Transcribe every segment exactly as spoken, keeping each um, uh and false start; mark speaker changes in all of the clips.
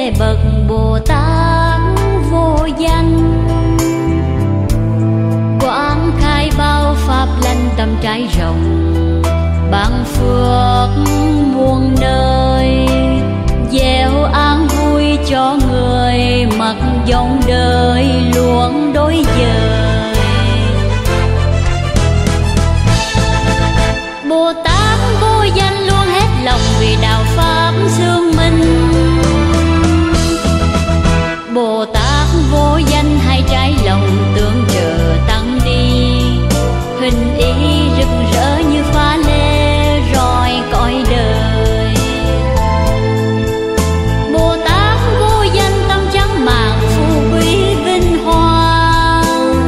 Speaker 1: về bậc Bồ Tát vô danh. Quán khai bao pháp lành tâm trái rộng, ban phước muôn nơi, gieo an vui cho người mặc dòng đời luôn đối dời. Bồ Tát vô danh luôn hết lòng vì đạo pháp dương minh. Bồ Tát vô danh hai trái lòng tương trợ tăng đi, hình ý rực rỡ như pha lê rọi cõi đời. Bồ Tát vô danh tâm trắng màng phú quý vinh hoa.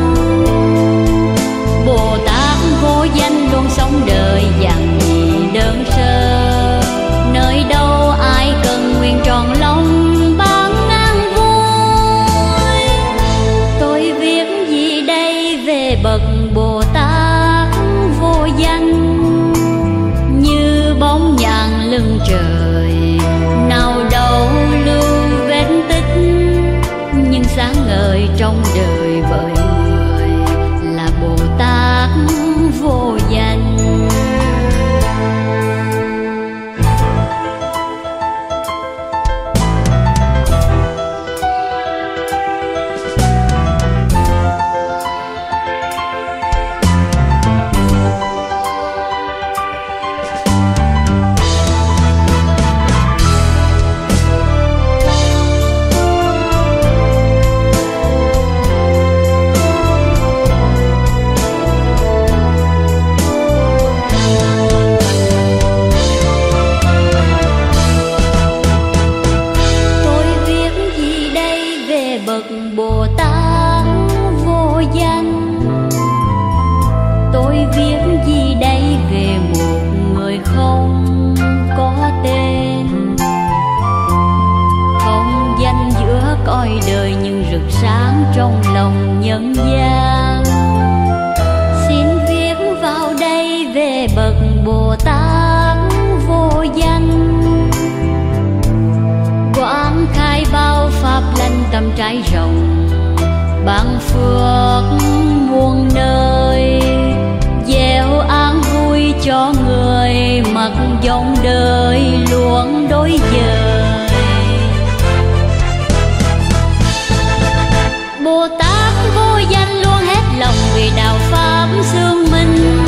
Speaker 1: Bồ Tát vô danh luôn sống đời dặn gì đơn sơ, nơi đâu ai cần nguyện tròn lòng bán ngang vui. Tôi viết gì đây về bậc Bồ Tát vô danh, như bóng nhạn lưng trời, nào đâu lưu vết tích, nhưng sáng ngời trong đời bởi người là Bồ Tát vô danh. Bồ Tát vô danh, tôi viết gì đây về một người không có tên, không danh giữa cõi đời nhưng rực sáng trong lòng nhân gian. Xin viết vào đây về bậc Bồ Tát vô danh, quán khai bao pháp lành tâm trái rộng, ban phước muôn nơi, gieo an vui cho người mặc dòng đời luôn đối dời. Bồ Tát vô danh luôn hết lòng vì đạo pháp dương minh.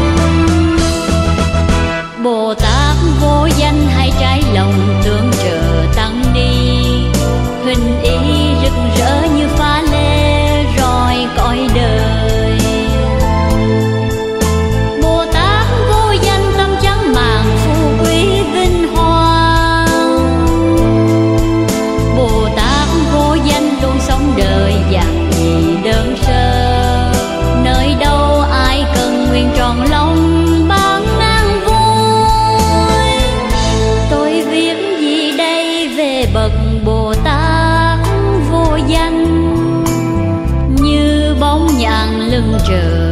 Speaker 1: Bồ Tát vô danh hai trái lòng tương trợ tăng đi, hình ý rực rỡ như pha lê rọi cõi đời. Bồ Tát vô danh tâm trắng màng phú quý vinh hoa. Bồ Tát vô danh luôn sống đời dặn gì đơn sơ, nơi đâu ai cần nguyện tròn lòng bán ngang vui. Tôi viết gì đây về bậc Bồ Tát vô danh, như bóng nhạn lưng trời,